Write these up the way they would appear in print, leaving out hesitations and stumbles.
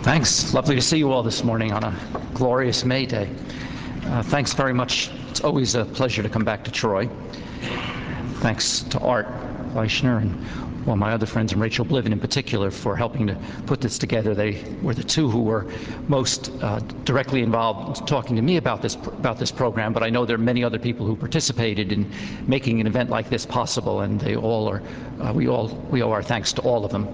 Thanks. Lovely to see you all this morning on a glorious May Day. Thanks very much. It's always a pleasure to come back to Troy. Thanks to Art Fleischner and all my other friends, and Rachel Bliven in particular, for helping to put this together. They were the two who were most directly involved in talking to me about this program, but I know there are many other people who participated in making an event like this possible, and they all are, we owe our thanks to all of them.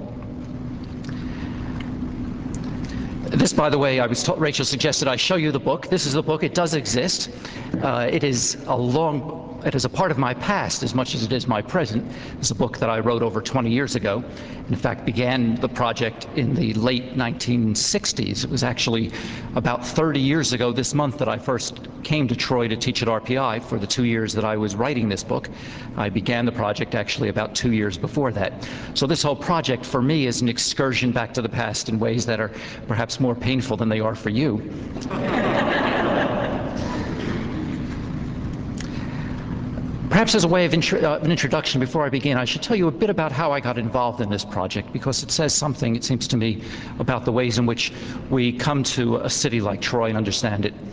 This, by the way, Rachel suggested I show you the book. This is the book. It does exist. It is a part of my past as much as it is my present. It's a book that I wrote over 20 years ago. In fact, began the project in the late 1960s. It was actually about 30 years ago this month that I first came to Troy to teach at RPI for the 2 years that I was writing this book. I began the project actually about 2 years before that. So this whole project for me is an excursion back to the past in ways that are perhaps more painful than they are for you. Perhaps as a way of an introduction before I begin, I should tell you a bit about how I got involved in this project, because it says something, it seems to me, about the ways in which we come to a city like Troy and understand it.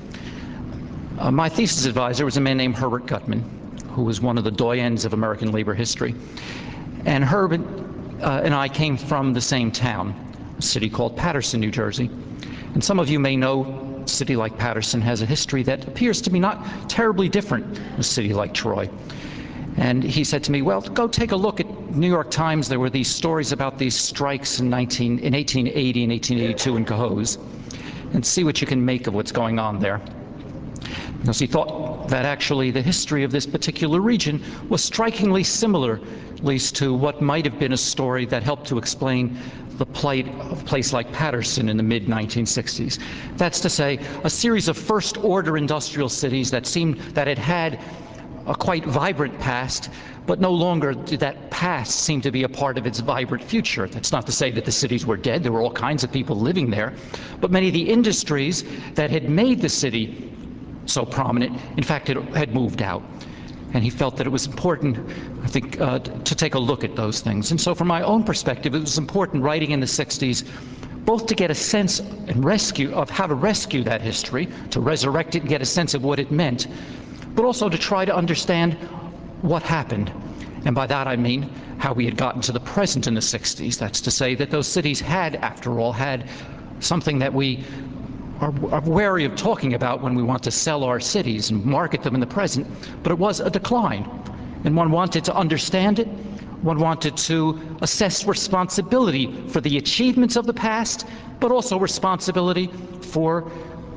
My thesis advisor was a man named Herbert Gutman, who was one of the doyens of American labor history. And Herbert and I came from the same town, a city called Paterson, New Jersey. And some of you may know a city like Paterson has a history that appears to be not terribly different from a city like Troy. And he said to me, well, go take a look at New York Times. There were these stories about these strikes in 1880 and 1882 in Cohoes, and see what you can make of what's going on there. Because he thought that actually the history of this particular region was strikingly similar, at least, to what might have been a story that helped to explain the plight of a place like Paterson in the mid-1960s. That's to say, a series of first-order industrial cities that seemed that it had a quite vibrant past, but no longer did that past seem to be a part of its vibrant future. That's not to say that the cities were dead. There were all kinds of people living there, but many of the industries that had made the city so prominent, in fact, it had moved out. And he felt that it was important, I think, to take a look at those things. And so from my own perspective, it was important writing in the 60s, both to get a sense of how to rescue that history, to resurrect it and get a sense of what it meant, but also to try to understand what happened. And by that I mean how we had gotten to the present in the 60s. That's to say that those cities had, after all, had something that we are wary of talking about when we want to sell our cities and market them in the present, but it was a decline. And one wanted to understand it, one wanted to assess responsibility for the achievements of the past, but also responsibility for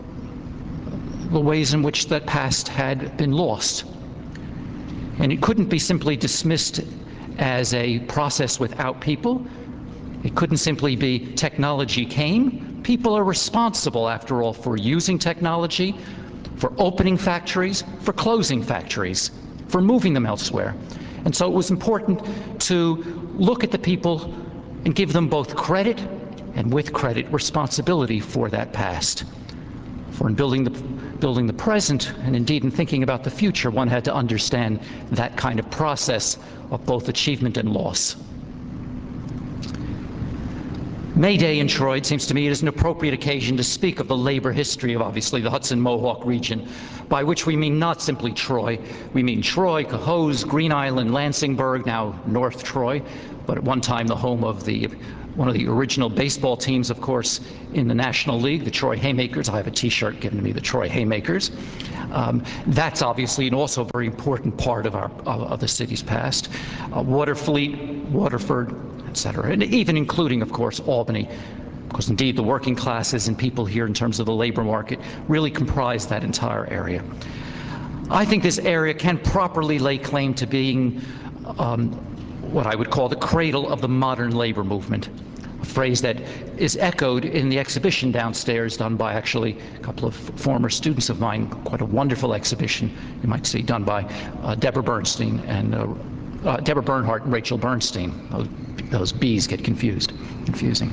the ways in which that past had been lost. And it couldn't be simply dismissed as a process without people. It couldn't simply be technology came. People are responsible, after all, for using technology, for opening factories, for closing factories, for moving them elsewhere. And so it was important to look at the people and give them both credit and, with credit, responsibility for that past. For in building the present, and indeed in thinking about the future, one had to understand that kind of process of both achievement and loss. May Day in Troy, it seems to me, is an appropriate occasion to speak of the labor history of, obviously, the Hudson-Mohawk region, by which we mean not simply Troy. We mean Troy, Cohoes, Green Island, Lansingburg, now North Troy, but at one time the home of one of the original baseball teams, of course, in the National League, the Troy Haymakers. I have a T-shirt given to me, the Troy Haymakers. That's obviously and also a very important part of the city's past. Waterfleet, Waterford, etc., and even including, of course, Albany, because indeed the working classes and people here in terms of the labor market really comprise that entire area. I think this area can properly lay claim to being what I would call the cradle of the modern labor movement, a phrase that is echoed in the exhibition downstairs done by actually a couple of former students of mine, quite a wonderful exhibition, you might see, done by Deborah Bernstein and Deborah Bernhardt and Rachel Bernstein. Those B's get confusing.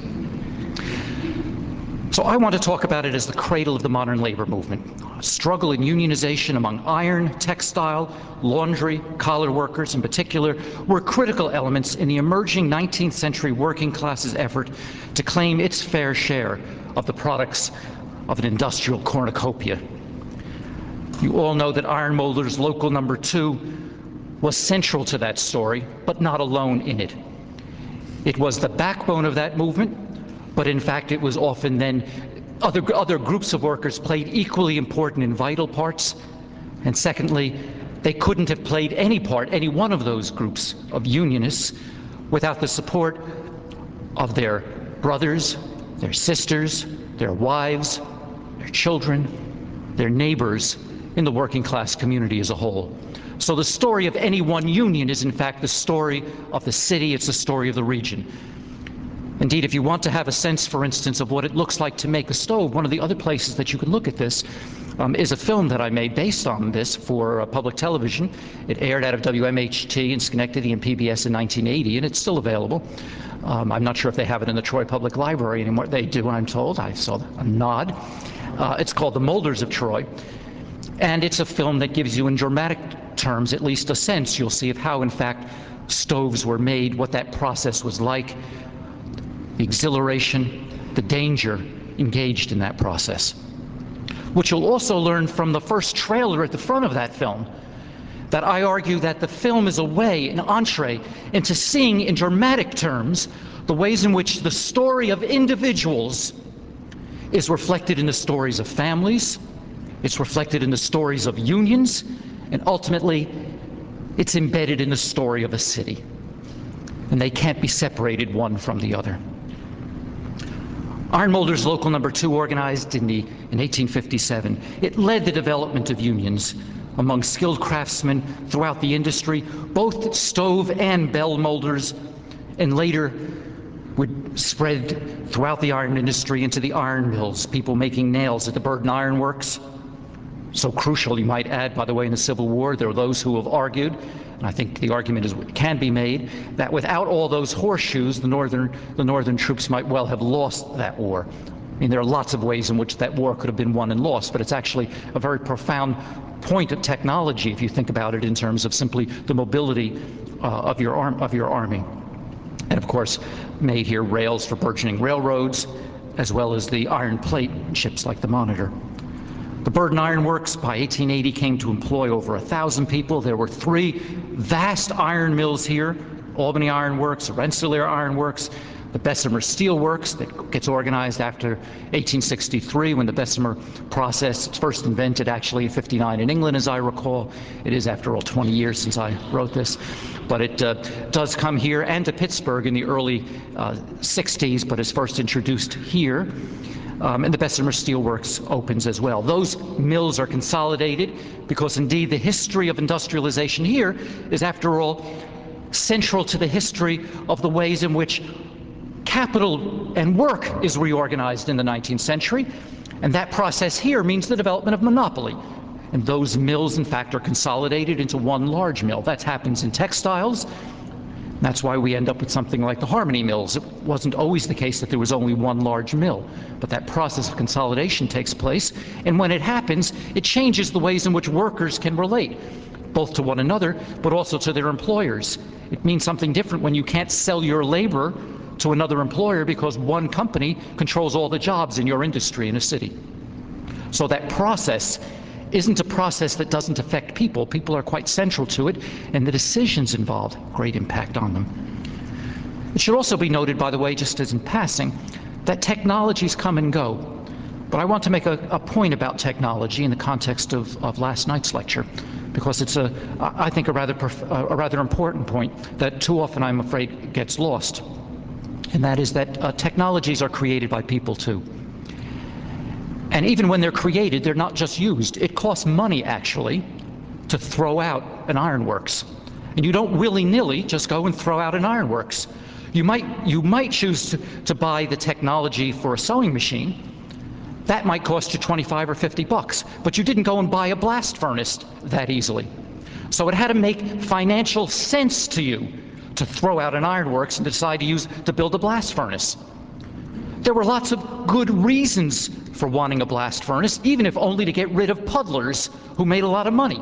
So I want to talk about it as the cradle of the modern labor movement. Struggle in unionization among iron, textile, laundry, collar workers in particular were critical elements in the emerging 19th century working class's effort to claim its fair share of the products of an industrial cornucopia. You all know that Iron Molders Local Number 2 was central to that story, but not alone in it. It was the backbone of that movement, but in fact it was often then other groups of workers played equally important and vital parts. And secondly, they couldn't have played any part, any one of those groups of unionists, without the support of their brothers, their sisters, their wives, their children, their neighbors in the working class community as a whole. So the story of any one union is in fact the story of the city, it's the story of the region. Indeed, if you want to have a sense, for instance, of what it looks like to make a stove, one of the other places that you can look at this is a film that I made based on this for public television. It aired out of WMHT in Schenectady and PBS in 1980, and it's still available. I'm not sure if they have it in the Troy Public Library anymore. They do, I'm told. I saw a nod. It's called The Molders of Troy. And it's a film that gives you, in dramatic terms, at least a sense, you'll see, of how, in fact, stoves were made, what that process was like, the exhilaration, the danger engaged in that process. What you'll also learn from the first trailer at the front of that film, that I argue that the film is a way, an entree, into seeing in dramatic terms the ways in which the story of individuals is reflected in the stories of families, it's reflected in the stories of unions, and ultimately it's embedded in the story of a city. And they can't be separated one from the other. Iron Molders Local Number 2 organized in 1857. It led the development of unions among skilled craftsmen throughout the industry, both stove and bell molders, and later would spread throughout the iron industry into the iron mills, people making nails at the Burden Iron Works. So crucial, you might add, by the way, in the Civil War, there are those who have argued, and I think the argument can be made, that without all those horseshoes, the northern troops might well have lost that war. I mean, there are lots of ways in which that war could have been won and lost, but it's actually a very profound point of technology if you think about it in terms of simply the mobility of your army. And of course, made here rails for burgeoning railroads, as well as the iron plate ships like the Monitor. The Burden Iron Works by 1880 came to employ over 1,000 people. There were 3 vast iron mills here: Albany Iron Works, Rensselaer Iron Works, the Bessemer Steel Works that gets organized after 1863, when the Bessemer process is first invented, actually in 59 in England, as I recall. It is, after all, 20 years since I wrote this. But it does come here and to Pittsburgh in the early 60s, but is first introduced here. And the Bessemer Steel Works opens as well. Those mills are consolidated because indeed the history of industrialization here is, after all, central to the history of the ways in which capital and work is reorganized in the 19th century. And that process here means the development of monopoly. And those mills, in fact, are consolidated into one large mill. That happens in textiles. That's why we end up with something like the Harmony Mills. It wasn't always the case that there was only one large mill, but that process of consolidation takes place, and when it happens, it changes the ways in which workers can relate, both to one another, but also to their employers. It means something different when you can't sell your labor to another employer because one company controls all the jobs in your industry in a city. So that process isn't a process that doesn't affect people. People are quite central to it, and the decisions involved great impact on them. It should also be noted, by the way, just as in passing, that technologies come and go. But I want to make a point about technology in the context of last night's lecture, because it's, I think, a rather important point that too often, I'm afraid, gets lost. And that is that technologies are created by people too. And even when they're created, they're not just used. It costs money, actually, to throw out an ironworks. And you don't willy-nilly just go and throw out an ironworks. You might choose to buy the technology for a sewing machine. That might cost you 25 or 50 bucks, but you didn't go and buy a blast furnace that easily. So it had to make financial sense to you to throw out an ironworks and decide to build a blast furnace. There were lots of good reasons for wanting a blast furnace, even if only to get rid of puddlers who made a lot of money.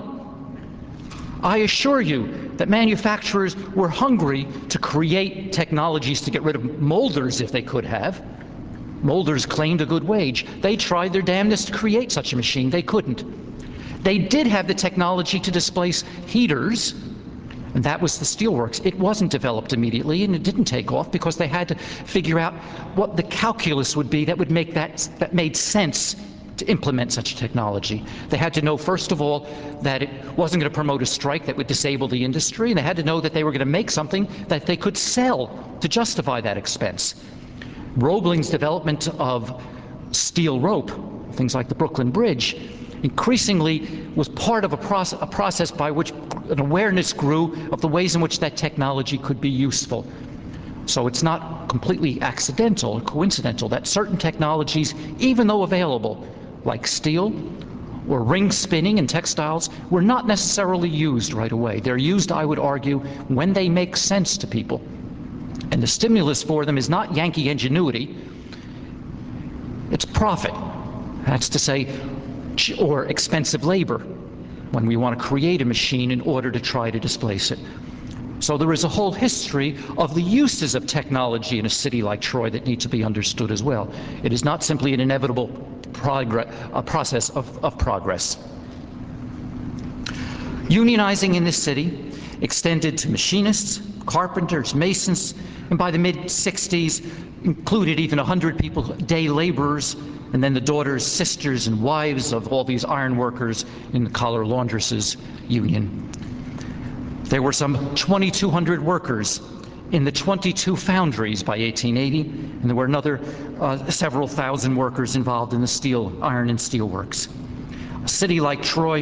I assure you that manufacturers were hungry to create technologies to get rid of molders if they could have, Molders claimed a good wage. They tried their damnedest to create such a machine. They couldn't. They did have the technology to displace heaters, and that was the steelworks. It wasn't developed immediately, and it didn't take off because they had to figure out what the calculus would be that would make that made sense to implement such technology. They had to know, first of all, that it wasn't going to promote a strike that would disable the industry, and they had to know that they were going to make something that they could sell to justify that expense. Roebling's development of steel rope, things like the Brooklyn Bridge, increasingly was part of a process by which an awareness grew of the ways in which that technology could be useful. So it's not completely accidental or coincidental that certain technologies, even though available, like steel or ring spinning in textiles, were not necessarily used right away. They're used, I would argue, when they make sense to people. And the stimulus for them is not Yankee ingenuity, it's profit. That's to say, or expensive labor, when we want to create a machine in order to try to displace it. So there is a whole history of the uses of technology in a city like Troy that need to be understood as well. It is not simply an inevitable process of progress. Unionizing in this city extended to machinists, carpenters, masons, and by the mid-60s included even 100 people, day laborers, and then the daughters, sisters, and wives of all these iron workers in the Collar Laundresses Union. There were some 2,200 workers in the 22 foundries by 1880, and there were another several thousand workers involved in the iron and steel works. A city like Troy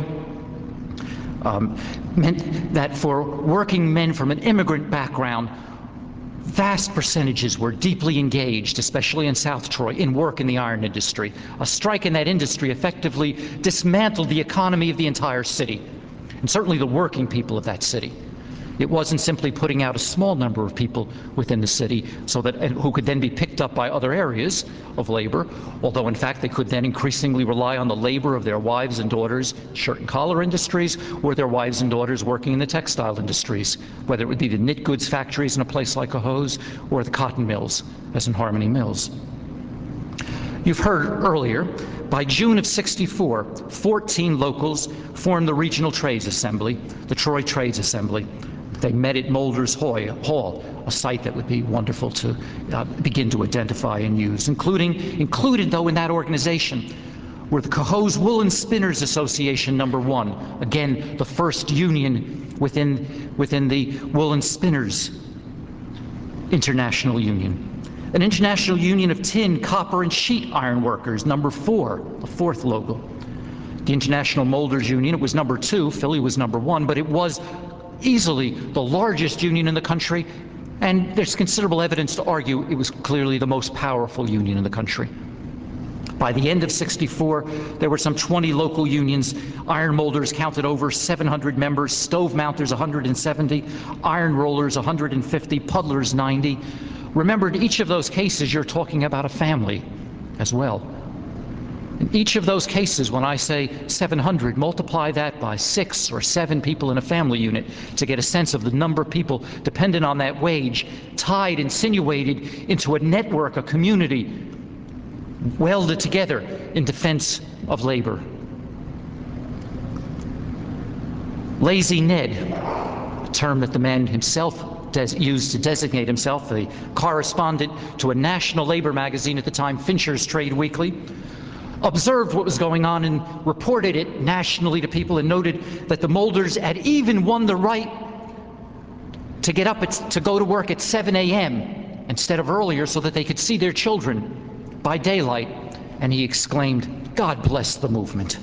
meant that for working men from an immigrant background, vast percentages were deeply engaged, especially in South Troy, in work in the iron industry. A strike in that industry effectively dismantled the economy of the entire city, and certainly the working people of that city. It wasn't simply putting out a small number of people within the city so that who could then be picked up by other areas of labor, although in fact they could then increasingly rely on the labor of their wives and daughters, shirt and collar industries, or their wives and daughters working in the textile industries, whether it would be the knit goods factories in a place like Cohoes or the cotton mills, as in Harmony Mills. You've heard earlier, by June of '64, 14 locals formed the Regional Trades Assembly, the Troy Trades Assembly. They met at Molders Hall, a site that would be wonderful to begin to identify and use. Included, though, in that organization were the Cohoes Woolen Spinners Association #1, again, the first union within the Woolen Spinners International Union. An international union of tin, copper, and sheet iron workers, #4, the fourth local. The International Molders Union, it was #2, Philly was #1, but it was easily the largest union in the country, and there's considerable evidence to argue it was clearly the most powerful union in the country. By the end of '64, there were some 20 local unions. Iron molders counted over 700 members, stove mounters 170, iron rollers 150, puddlers 90. Remember, in each of those cases, you're talking about a family as well. In each of those cases, when I say 700, multiply that by 6 or 7 people in a family unit to get a sense of the number of people dependent on that wage, tied, insinuated into a network, a community, welded together in defense of labor. Lazy Ned, a term that the man himself used to designate himself, the correspondent to a national labor magazine at the time, Fincher's Trade Weekly, observed what was going on and reported it nationally to people, and noted that the molders had even won the right to get up to go to work at 7 a.m. instead of earlier so that they could see their children by daylight. And he exclaimed, "God bless the movement."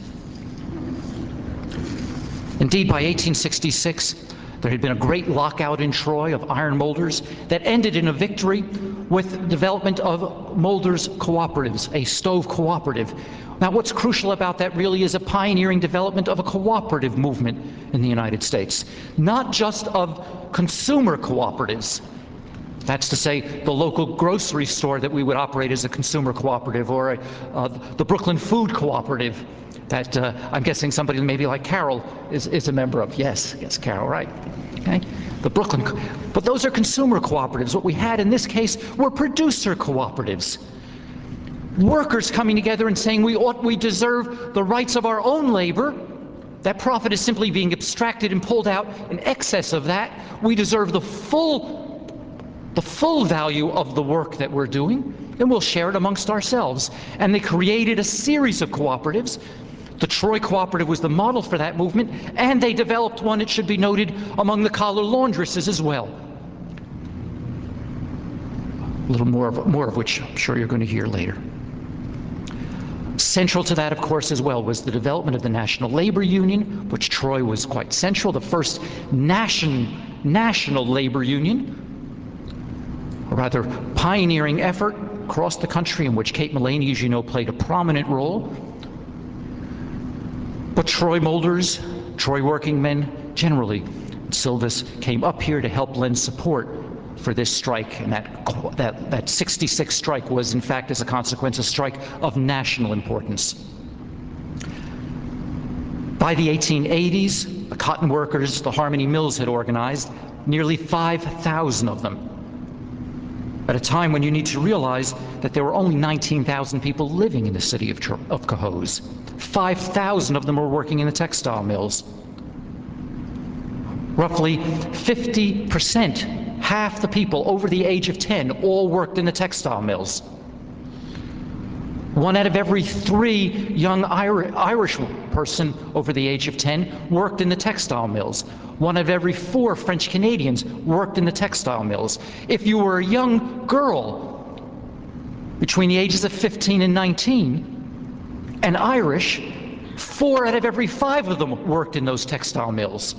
Indeed, by 1866, there had been a great lockout in Troy of iron molders that ended in a victory with the development of molders cooperatives, a stove cooperative. Now, what's crucial about that really is a pioneering development of a cooperative movement in the United States, not just of consumer cooperatives. That's to say, the local grocery store that we would operate as a consumer cooperative, or the Brooklyn Food Cooperative that I'm guessing somebody maybe like Carol is a member of. Yes, Carol, right. Okay. The Brooklyn, but those are consumer cooperatives. What we had in this case were producer cooperatives. workers coming together and saying we deserve the rights of our own labor. That profit is simply being abstracted and pulled out in excess of that. We deserve the full value of the work that we're doing, and we'll share it amongst ourselves. And they created a series of cooperatives. The Troy Cooperative was the model for that movement, and they developed one, it should be noted, among the collar laundresses as well. A little more of which I'm sure you're going to hear later. Central to that, of course, as well, was the development of the National Labor Union, which Troy was quite central, the first national labor union, a rather pioneering effort across the country in which Kate Mullaney, as you know, played a prominent role. But Troy molders, Troy working men generally, Silvis came up here to help lend support for this strike, and that 66 strike was, in fact, as a consequence, a strike of national importance. By the 1880s, the cotton workers, the Harmony Mills, had organized nearly 5,000 of them, at a time when you need to realize that there were only 19,000 people living in the city of Cohoes. 5,000 of them were working in the textile mills. Roughly 50%, half the people over the age of 10, all worked in the textile mills. 1 out of every 3 young Irish person over the age of 10 worked in the textile mills. 1 out of every 4 French Canadians worked in the textile mills. If you were a young girl between the ages of 15 and 19 and Irish, 4 out of every 5 of them worked in those textile mills.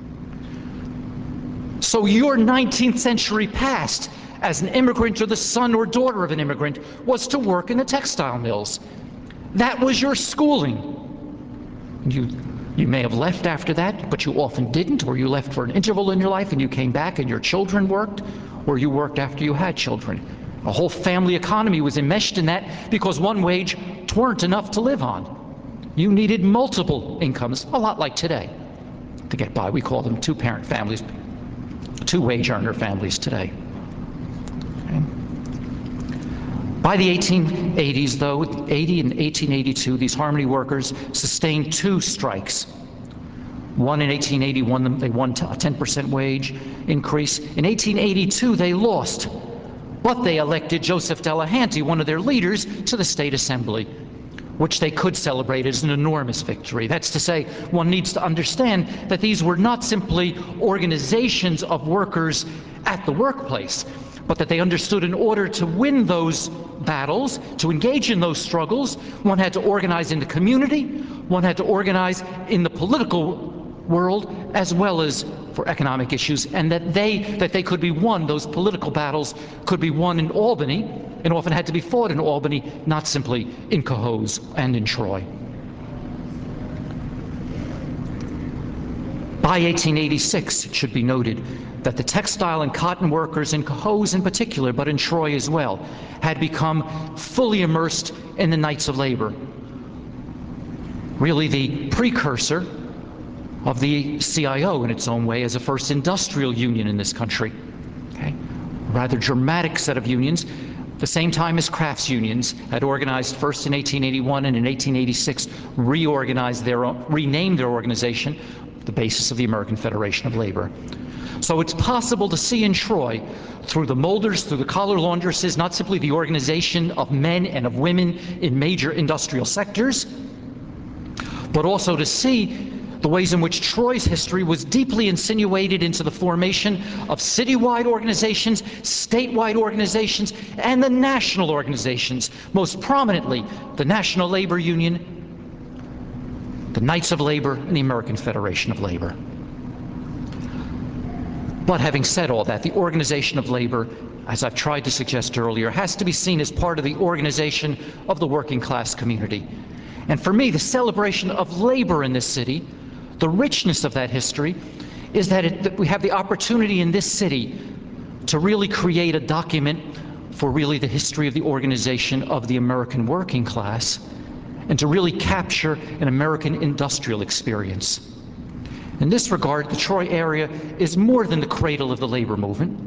So your 19th century past as an immigrant or the son or daughter of an immigrant was to work in the textile mills. That was your schooling. You may have left after that, but you often didn't, or you left for an interval in your life and you came back and your children worked, or you worked after you had children. A whole family economy was enmeshed in that because one wage weren't enough to live on. You needed multiple incomes, a lot like today, to get by. We call them two-parent families, two-wage earner families today. Okay. By the 1880s, though, 80 and 1882, these Harmony workers sustained 2 strikes. One in 1881, they won a 10% wage increase. In 1882, they lost, but they elected Joseph Delahanty, one of their leaders, to the State Assembly, which they could celebrate as an enormous victory. That's to say, one needs to understand that these were not simply organizations of workers at the workplace, but that they understood in order to win those battles, to engage in those struggles, one had to organize in the community, one had to organize in the political world, as well as for economic issues, and that they could be won, those political battles could be won in Albany, and often had to be fought in Albany, not simply in Cohoes and in Troy. By 1886, it should be noted that the textile and cotton workers in Cohoes in particular, but in Troy as well, had become fully immersed in the Knights of Labor, really the precursor of the CIO in its own way as a first industrial union in this country. Okay? A rather dramatic set of unions, the same time as crafts unions had organized first in 1881 and in 1886 renamed their organization, the basis of the American Federation of Labor. So it's possible to see in Troy, through the molders, through the collar laundresses, not simply the organization of men and of women in major industrial sectors, but also to see the ways in which Troy's history was deeply insinuated into the formation of citywide organizations, statewide organizations, and the national organizations, most prominently the National Labor Union, the Knights of Labor, and the American Federation of Labor. But having said all that, the organization of labor, as I've tried to suggest earlier, has to be seen as part of the organization of the working class community. And for me, the celebration of labor in this city, the richness of that history, is that we have the opportunity in this city to really create a document for really the history of the organization of the American working class, and to really capture an American industrial experience. In this regard, the Troy area is more than the cradle of the labor movement.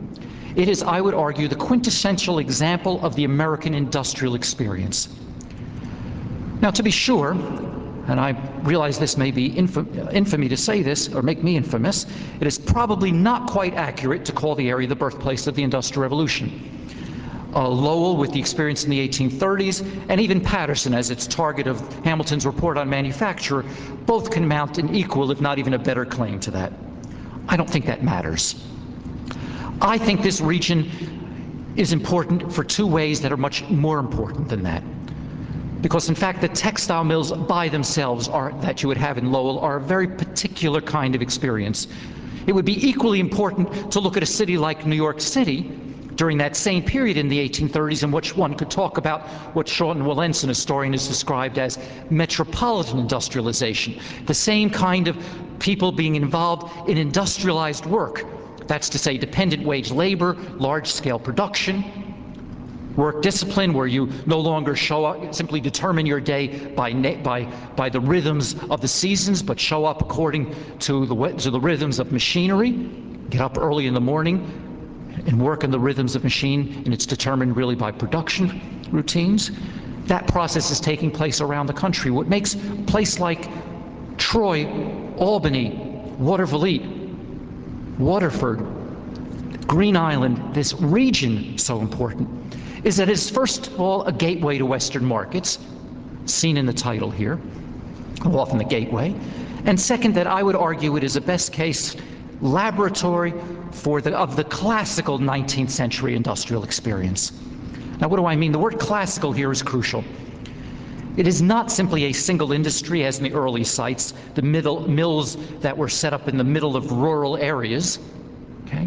It is, I would argue, the quintessential example of the American industrial experience. Now, to be sure, and I realize this may be infamy to say this, or make me infamous, it is probably not quite accurate to call the area the birthplace of the Industrial Revolution. Lowell, with the experience in the 1830s, and even Patterson as its target of Hamilton's report on manufacture, both can mount an equal, if not even a better claim to that. I don't think that matters. I think this region is important for two ways that are much more important than that. Because in fact, the textile mills by themselves that you would have in Lowell are a very particular kind of experience. It would be equally important to look at a city like New York City during that same period in the 1830s, in which one could talk about what Sean Wilentz, an historian, has described as metropolitan industrialization. The same kind of people being involved in industrialized work. That's to say, dependent wage labor, large-scale production, work discipline, where you no longer show up, simply determine your day by the rhythms of the seasons, but show up according to the rhythms of machinery. Get up early in the morning and work in the rhythms of machine, and it's determined really by production routines. That process is taking place around the country. What makes a place like Troy, Albany, Watervliet, Waterford, Green Island, this region so important, is that it is first of all a gateway to Western markets, seen in the title here, often the gateway, and second, that I would argue it is a best case laboratory of the classical 19th century industrial experience. Now, what do I mean? The word classical here is crucial. It is not simply a single industry, as in the early sites, the mills that were set up in the middle of rural areas, okay?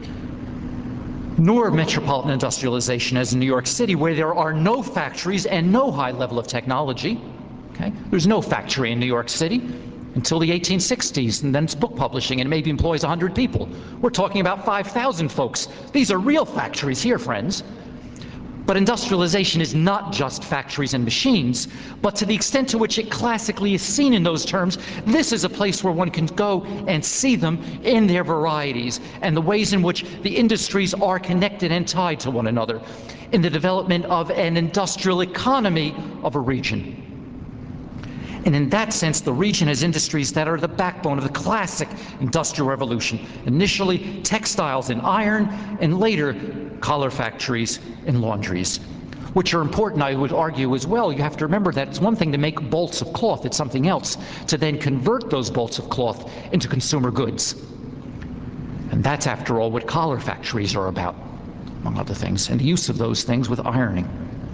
Nor metropolitan industrialization, as in New York City, where there are no factories and no high level of technology. Okay? There's no factory in New York City until the 1860s, and then it's book publishing, and it maybe employs 100 people. We're talking about 5,000 folks. These are real factories here, friends. But industrialization is not just factories and machines, but to the extent to which it classically is seen in those terms, this is a place where one can go and see them in their varieties and the ways in which the industries are connected and tied to one another in the development of an industrial economy of a region. And in that sense, the region has industries that are the backbone of the classic Industrial Revolution. Initially, textiles and iron, and later, collar factories and laundries, which are important, I would argue, as well. You have to remember that it's one thing to make bolts of cloth, it's something else to then convert those bolts of cloth into consumer goods. And that's, after all, what collar factories are about, among other things, and the use of those things with ironing.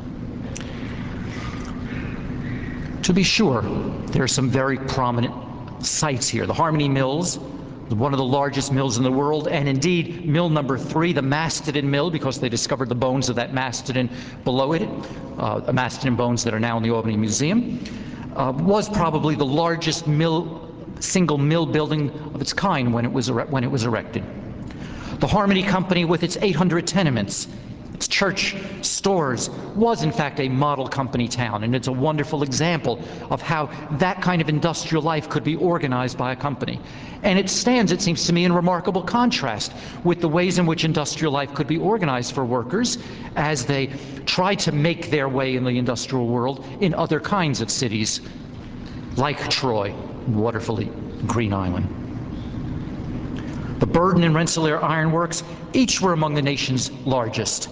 To be sure, there are some very prominent sites here. The Harmony Mills, one of the largest mills in the world, and indeed mill number 3, the Mastodon Mill, because they discovered the bones of that mastodon below it, mastodon bones that are now in the Albany Museum, was probably the largest single mill building of its kind when it was erected. The Harmony Company, with its 800 tenements, its church, stores, was in fact a model company town, and it's a wonderful example of how that kind of industrial life could be organized by a company. And it stands, it seems to me, in remarkable contrast with the ways in which industrial life could be organized for workers as they try to make their way in the industrial world in other kinds of cities, like Troy, Watervliet, Green Island. The Burden and Rensselaer Iron Works each were among the nation's largest.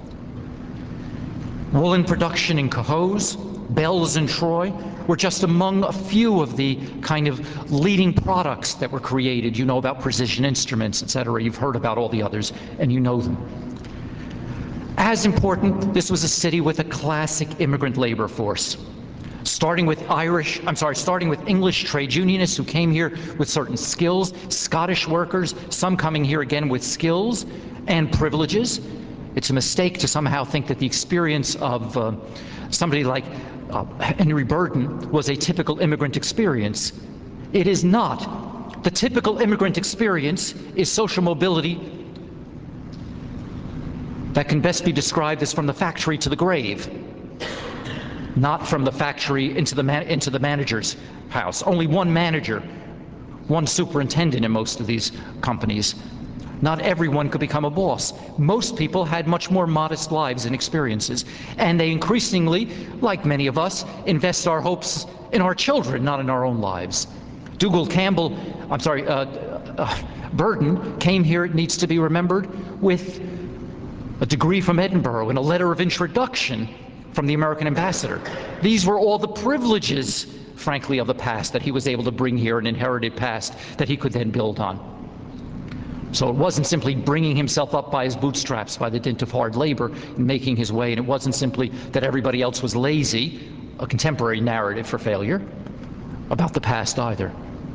Woolen production in Cohoes, Bells in Troy were just among a few of the kind of leading products that were created. You know about Precision Instruments, etc. You've heard about all the others, and you know them. As important, this was a city with a classic immigrant labor force. Starting with English trade unionists who came here with certain skills, Scottish workers, some coming here again with skills and privileges. It's a mistake to somehow think that the experience of somebody like Henry Burden was a typical immigrant experience. It is not. The typical immigrant experience is social mobility that can best be described as from the factory to the grave, not from the factory into the manager's house. Only one manager, one superintendent in most of these companies. Not everyone could become a boss. Most people had much more modest lives and experiences, and they increasingly, like many of us, invest our hopes in our children, not in our own lives. Burden came here, it needs to be remembered, with a degree from Edinburgh and a letter of introduction from the American ambassador. These were all the privileges, frankly, of the past that he was able to bring here, an inherited past that he could then build on. So it wasn't simply bringing himself up by his bootstraps by the dint of hard labor and making his way, and it wasn't simply that everybody else was lazy, a contemporary narrative for failure about the past either.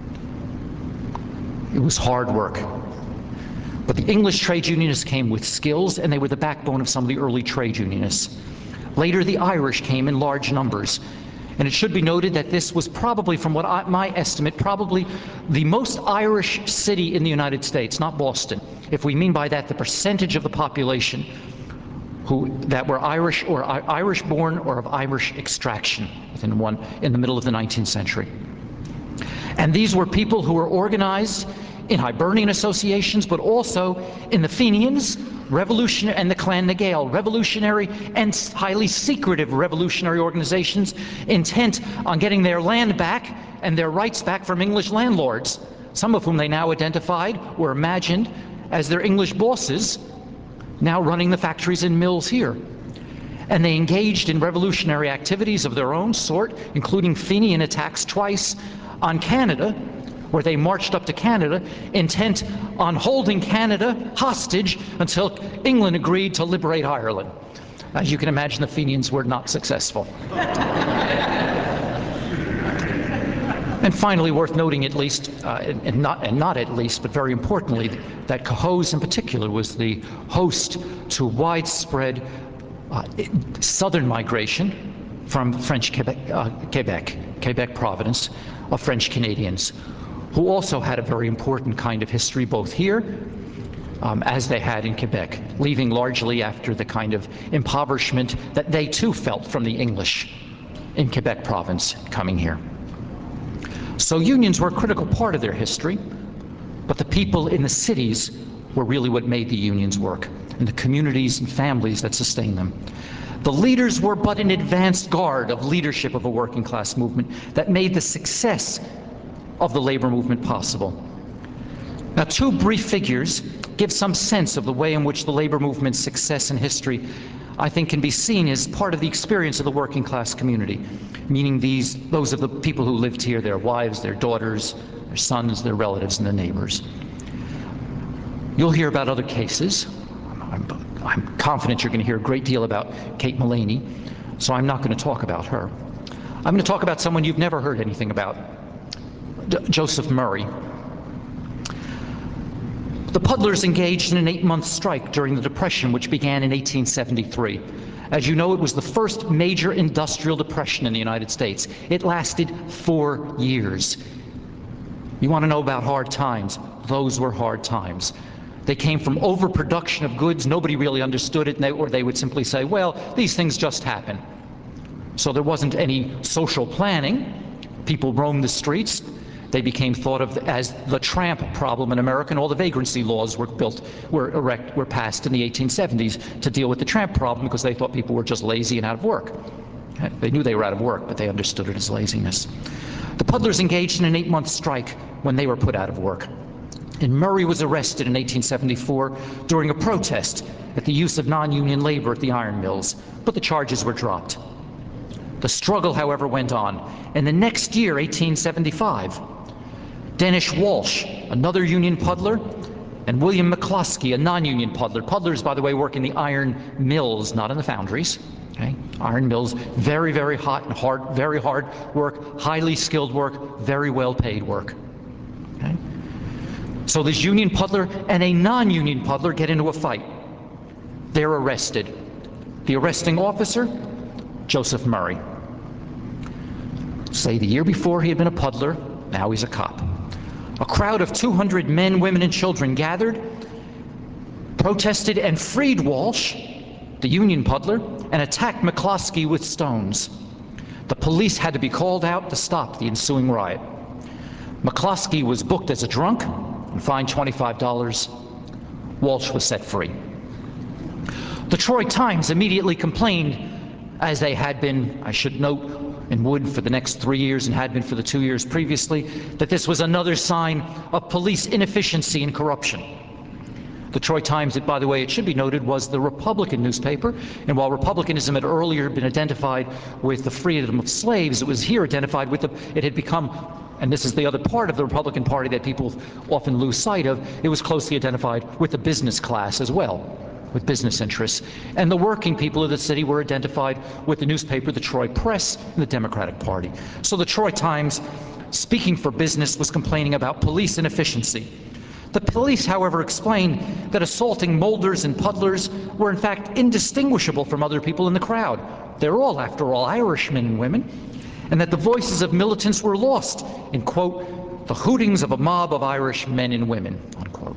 It was hard work. But the English trade unionists came with skills, and they were the backbone of some of the early trade unionists. Later, the Irish came in large numbers. And it should be noted that this was probably, from my estimate, probably the most Irish city in the United States, not Boston. If we mean by that the percentage of the population that were Irish or Irish-born or of Irish extraction in the middle of the 19th century. And these were people who were organized in Hibernian associations, but also in the Fenians, and the Clan na Gael, revolutionary and highly secretive revolutionary organizations intent on getting their land back and their rights back from English landlords, some of whom they now identified or imagined as their English bosses, now running the factories and mills here. And they engaged in revolutionary activities of their own sort, including Fenian attacks twice on Canada, where they marched up to Canada, intent on holding Canada hostage until England agreed to liberate Ireland. As you can imagine, the Fenians were not successful. And finally, worth noting at least, and not at least, but very importantly, that Cohoes in particular was the host to widespread southern migration from French Quebec province of French Canadians, who also had a very important kind of history both here as they had in Quebec, leaving largely after the kind of impoverishment that they too felt from the English in Quebec province coming here. So unions were a critical part of their history, but the people in the cities were really what made the unions work, and the communities and families that sustained them. The leaders were but an advanced guard of leadership of a working class movement that made the success of the labor movement possible. Now, two brief figures give some sense of the way in which the labor movement's success and history, I think, can be seen as part of the experience of the working class community, meaning those of the people who lived here, their wives, their daughters, their sons, their relatives, and their neighbors. You'll hear about other cases. I'm confident you're going to hear a great deal about Kate Mullaney, so I'm not going to talk about her. I'm going to talk about someone you've never heard anything about, Joseph Murray. The puddlers engaged in an 8-month strike during the Depression, which began in 1873. As you know, it was the first major industrial depression in the United States. It lasted 4 years. You want to know about hard times? Those were hard times. They came from overproduction of goods. Nobody really understood it, or they would simply say, well, these things just happen. So there wasn't any social planning. People roamed the streets. They became thought of as the tramp problem in America, and all the vagrancy laws were passed in the 1870s to deal with the tramp problem, because they thought people were just lazy and out of work. They knew they were out of work, but they understood it as laziness. The puddlers engaged in an 8-month strike when they were put out of work. And Murray was arrested in 1874 during a protest at the use of non-union labor at the iron mills, but the charges were dropped. The struggle, however, went on, and the next year, 1875, Dennis Walsh, another union puddler, and William McCloskey, a non-union puddler. Puddlers, by the way, work in the iron mills, not in the foundries. Okay? Iron mills, very, very hot and hard, very hard work, highly skilled work, very well-paid work. Okay? So this union puddler and a non-union puddler get into a fight. They're arrested. The arresting officer, Joseph Murray. Say the year before he had been a puddler, now he's a cop. A crowd of 200 men, women, and children gathered, protested, and freed Walsh, the union puddler, and attacked McCloskey with stones. The police had to be called out to stop the ensuing riot. McCloskey was booked as a drunk and fined $25. Walsh was set free. The Troy Times immediately complained, as they had been, I should note, and would for the next 3 years and had been for the 2 years previously, that this was another sign of police inefficiency and corruption. The Troy Times, by the way, it should be noted, was the Republican newspaper, and while Republicanism had earlier been identified with the freedom of slaves, it was here identified with it had become, and this is the other part of the Republican Party that people often lose sight of, it was closely identified with the business class as well, with business interests. And the working people of the city were identified with the newspaper, the Troy Press, and the Democratic Party. So the Troy Times, speaking for business, was complaining about police inefficiency. The police, however, explained that assaulting molders and puddlers were in fact indistinguishable from other people in the crowd. They're all, after all, Irishmen and women, and that the voices of militants were lost in, quote, the hootings of a mob of Irish men and women, unquote.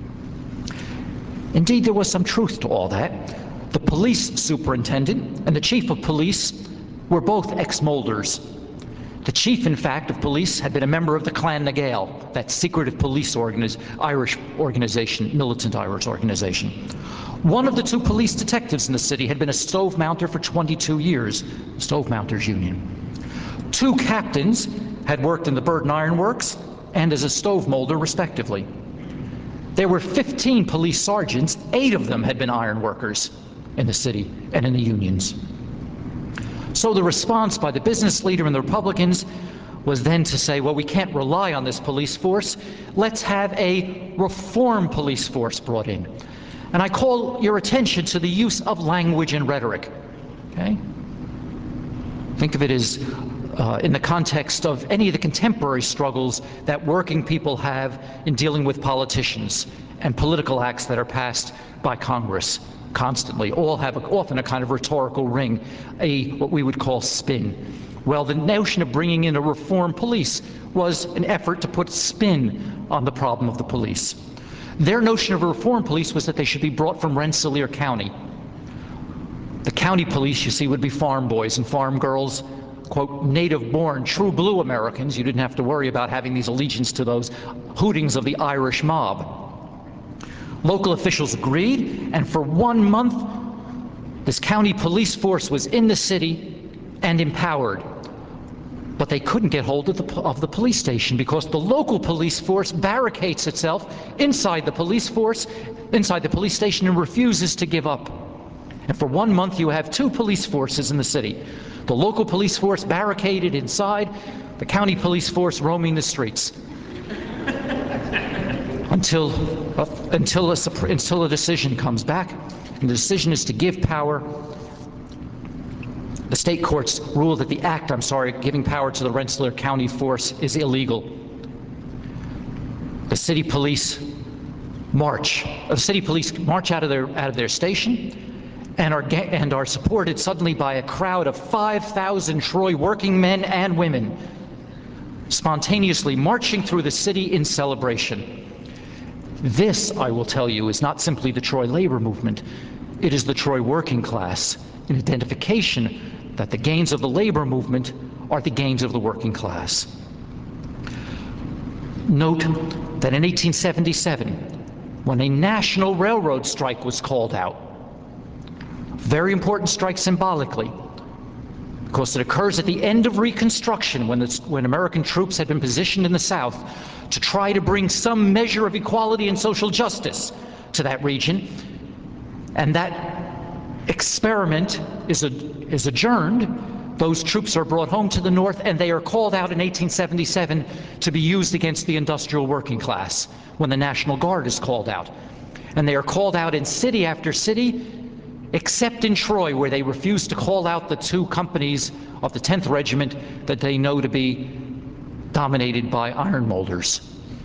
Indeed, there was some truth to all that. The police superintendent and the chief of police were both ex-molders. The chief, in fact, of police had been a member of the Clan na Gael, that secretive police Irish organization, militant Irish organization. One of the two police detectives in the city had been a stove mounter for 22 years, the Stove Mounters Union. Two captains had worked in the Burden Iron Works and as a stove molder, respectively. There were 15 police sergeants, 8 of them had been iron workers in the city and in the unions. So the response by the business leader and the Republicans was then to say, well, we can't rely on this police force. Let's have a reform police force brought in. And I call your attention to the use of language and rhetoric. Okay? Think of it as in the context of any of the contemporary struggles that working people have in dealing with politicians and political acts that are passed by Congress. Constantly, all have often a kind of rhetorical ring, what we would call spin. Well, the notion of bringing in a reform police was an effort to put spin on the problem of the police. Their notion of a reform police was that they should be brought from Rensselaer County. The county police, you see, would be farm boys and farm girls, quote, native-born, true blue Americans. You didn't have to worry about having these allegiance to those hootings of the Irish mob. Local officials agreed, and for 1 month, this county police force was in the city and empowered. But they couldn't get hold of the police station because the local police force barricades itself inside the police station, and refuses to give up. And for 1 month, you have 2 police forces in the city. The local police force barricaded inside, the county police force roaming the streets. Until a decision comes back, and the decision is to give power. The state courts ruled that the act, giving power to the Rensselaer County force is illegal. The city police march out of their station and are supported suddenly by a crowd of 5,000 Troy working men and women, spontaneously marching through the city in celebration. This, I will tell you, is not simply the Troy labor movement. It is the Troy working class, an identification that the gains of the labor movement are the gains of the working class. Note that in 1877, when a national railroad strike was called out, very important strike symbolically, because it occurs at the end of Reconstruction, when American troops had been positioned in the South to try to bring some measure of equality and social justice to that region. And that experiment is adjourned. Those troops are brought home to the North, and they are called out in 1877 to be used against the industrial working class when the National Guard is called out. And they are called out in city after city, except in Troy, where they refuse to call out the 2 companies of the 10th Regiment that they know to be dominated by iron molders.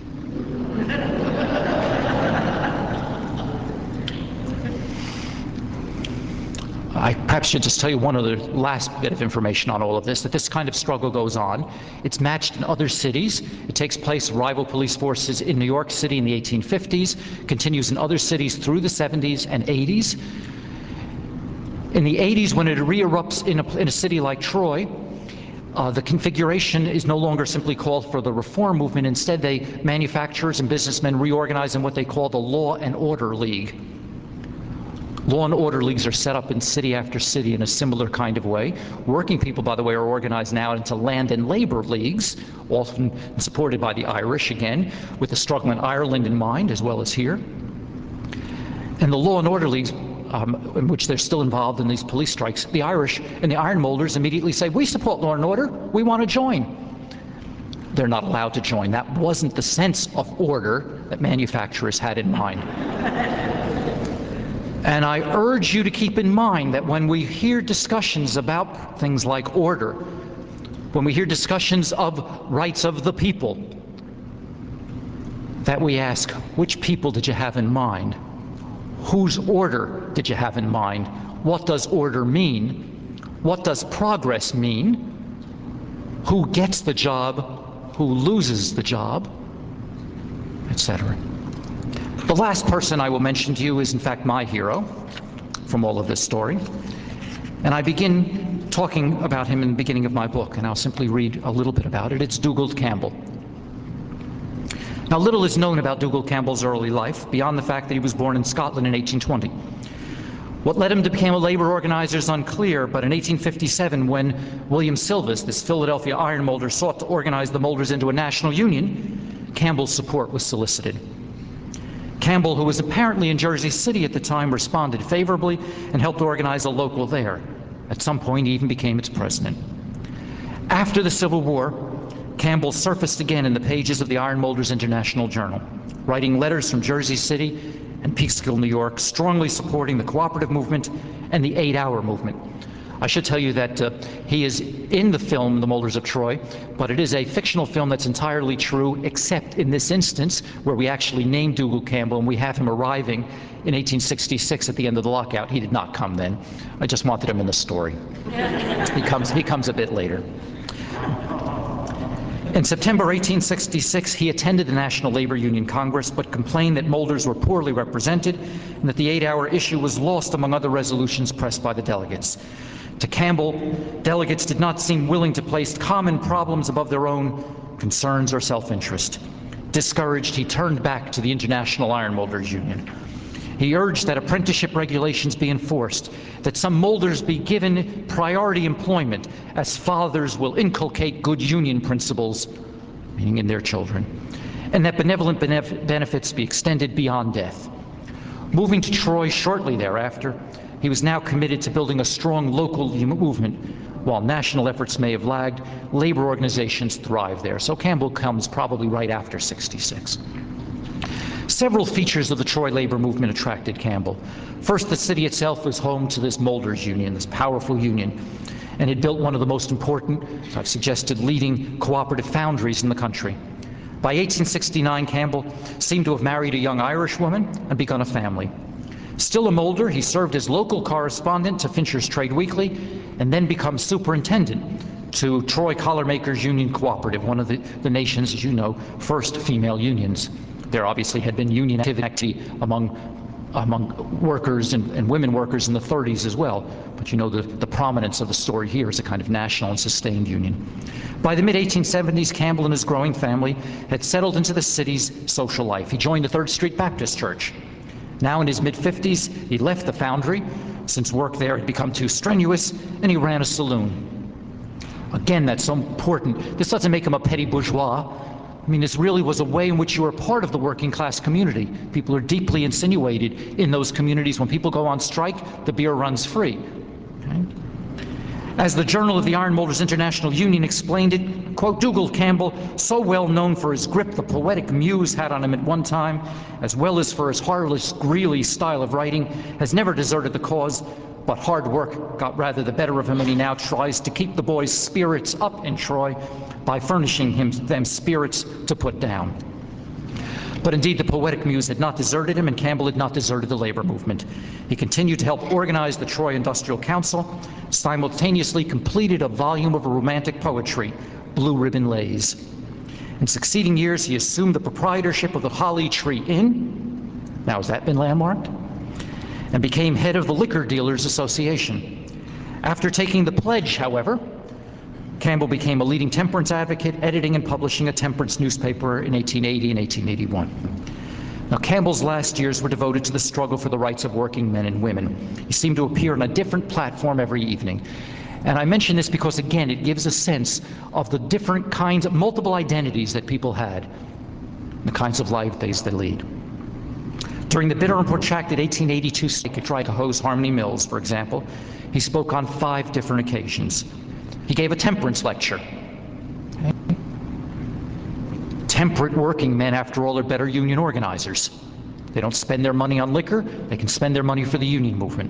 I perhaps should just tell you one other last bit of information on all of this, that this kind of struggle goes on. It's matched in other cities. It takes place, rival police forces in New York City in the 1850s, continues in other cities through the 70s and 80s. In the 80s, when it re-erupts in a city like Troy, The configuration is no longer simply called for the reform movement. Instead, manufacturers and businessmen reorganize in what they call the Law and Order League. Law and Order Leagues are set up in city after city in a similar kind of way. Working people, by the way, are organized now into land and labor leagues, often supported by the Irish, again, with the struggle in Ireland in mind, as well as here. And the Law and Order Leagues, in which they're still involved in these police strikes, the Irish and the ironmolders immediately say, "We support law and order, we want to join." They're not allowed to join. That wasn't the sense of order that manufacturers had in mind. And I urge you to keep in mind that when we hear discussions about things like order, when we hear discussions of rights of the people, that we ask, which people did you have in mind? Whose order did you have in mind? What does order mean? What does progress mean? Who gets the job? Who loses the job? Etc. The last person I will mention to you is, in fact, my hero from all of this story. And I begin talking about him in the beginning of my book, and I'll simply read a little bit about it. It's Dougal Campbell. Now, little is known about Dougal Campbell's early life, beyond the fact that he was born in Scotland in 1820. What led him to become a labor organizer is unclear, but in 1857, when William Silvis, this Philadelphia iron molder, sought to organize the molders into a national union, Campbell's support was solicited. Campbell, who was apparently in Jersey City at the time, responded favorably and helped organize a local there. At some point, he even became its president. After the Civil War, Campbell surfaced again in the pages of the Iron Molders International Journal, writing letters from Jersey City and Peekskill, New York, strongly supporting the cooperative movement and the 8-hour movement. I should tell you that he is in the film The Molders of Troy, but it is a fictional film that's entirely true, except in this instance where we actually name Dougal Campbell and we have him arriving in 1866 at the end of the lockout. He did not come then. I just wanted him in the story. He comes a bit later. In September 1866, he attended the National Labor Union Congress, but complained that molders were poorly represented and that the 8-hour issue was lost among other resolutions pressed by the delegates. To Campbell, delegates did not seem willing to place common problems above their own concerns or self-interest. Discouraged, he turned back to the International Iron Molders Union. He urged that apprenticeship regulations be enforced, that some molders be given priority employment, as fathers will inculcate good union principles, meaning in their children, and that benevolent benefits be extended beyond death. Moving to Troy shortly thereafter, he was now committed to building a strong local movement. While national efforts may have lagged, labor organizations thrived there. So Campbell comes probably right after '66. Several features of the Troy labor movement attracted Campbell. First, the city itself was home to this molders union, this powerful union, and it built one of the most important, as I've suggested, leading cooperative foundries in the country. By 1869, Campbell seemed to have married a young Irish woman and begun a family. Still a molder, he served as local correspondent to Fincher's Trade Weekly and then become superintendent to Troy Collar Makers Union Cooperative, one of the nation's, as you know, first female unions. There obviously had been union activity among workers and women workers in the 30s as well, but you know the prominence of the story here is a kind of national and sustained union. By the mid-1870s, Campbell and his growing family had settled into the city's social life. He joined the Third Street Baptist Church. Now in his mid-50s, he left the foundry, since work there had become too strenuous, and he ran a saloon. Again, that's so important. This doesn't make him a petty bourgeois. I mean, this really was a way in which you were part of the working class community. People are deeply insinuated in those communities. When people go on strike, the beer runs free. Okay? As the Journal of the Iron Molders International Union explained it, quote, Dougal Campbell, so well known for his grip the poetic muse had on him at one time, as well as for his harmless, greeley style of writing, has never deserted the cause, but hard work got rather the better of him, and he now tries to keep the boys' spirits up in Troy by furnishing them spirits to put down. But indeed, the poetic muse had not deserted him, and Campbell had not deserted the labor movement. He continued to help organize the Troy Industrial Council, simultaneously completed a volume of romantic poetry, Blue Ribbon Lays. In succeeding years, he assumed the proprietorship of the Holly Tree Inn, now has that been landmarked, and became head of the Liquor Dealers Association. After taking the pledge, however, Campbell became a leading temperance advocate, editing and publishing a temperance newspaper in 1880 and 1881. Now, Campbell's last years were devoted to the struggle for the rights of working men and women. He seemed to appear on a different platform every evening. And I mention this because, again, it gives a sense of the different kinds of multiple identities that people had, the kinds of lives they lead. During the bitter and protracted 1882 strike at Cohoes Harmony Mills, for example, he spoke on 5 different occasions. He gave a temperance lecture. Temperate working men, after all, are better union organizers. They don't spend their money on liquor, they can spend their money for the union movement.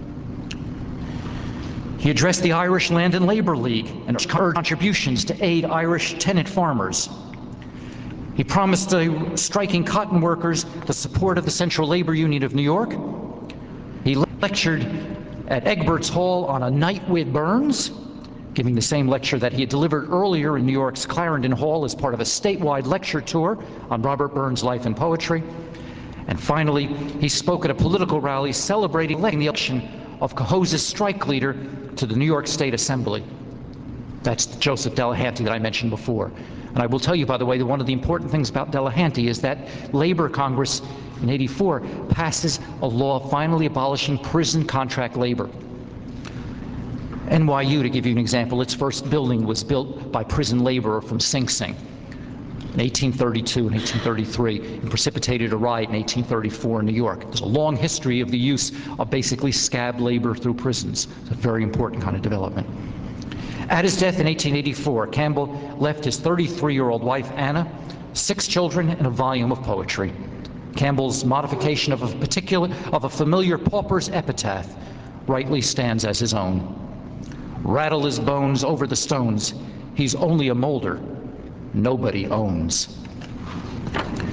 He addressed the Irish Land and Labor League and urged contributions to aid Irish tenant farmers. He promised the striking cotton workers the support of the Central Labor Union of New York. He lectured at Egbert's Hall on A Night with Burns, giving the same lecture that he had delivered earlier in New York's Clarendon Hall as part of a statewide lecture tour on Robert Burns' life and poetry. And finally, he spoke at a political rally celebrating the election of Cohoes' strike leader to the New York State Assembly. That's Joseph Delahanty that I mentioned before. And I will tell you, by the way, that one of the important things about Delahanty is that Labor Congress in '84 passes a law finally abolishing prison contract labor. NYU, to give you an example, its first building was built by prison laborer from Sing Sing in 1832 and 1833, and precipitated a riot in 1834 in New York. There's a long history of the use of basically scab labor through prisons. It's a very important kind of development. At his death in 1884, Campbell left his 33-year-old wife, Anna, 6 children, and a volume of poetry. Campbell's modification of a familiar pauper's epitaph rightly stands as his own. Rattle his bones over the stones, he's only a molder nobody owns.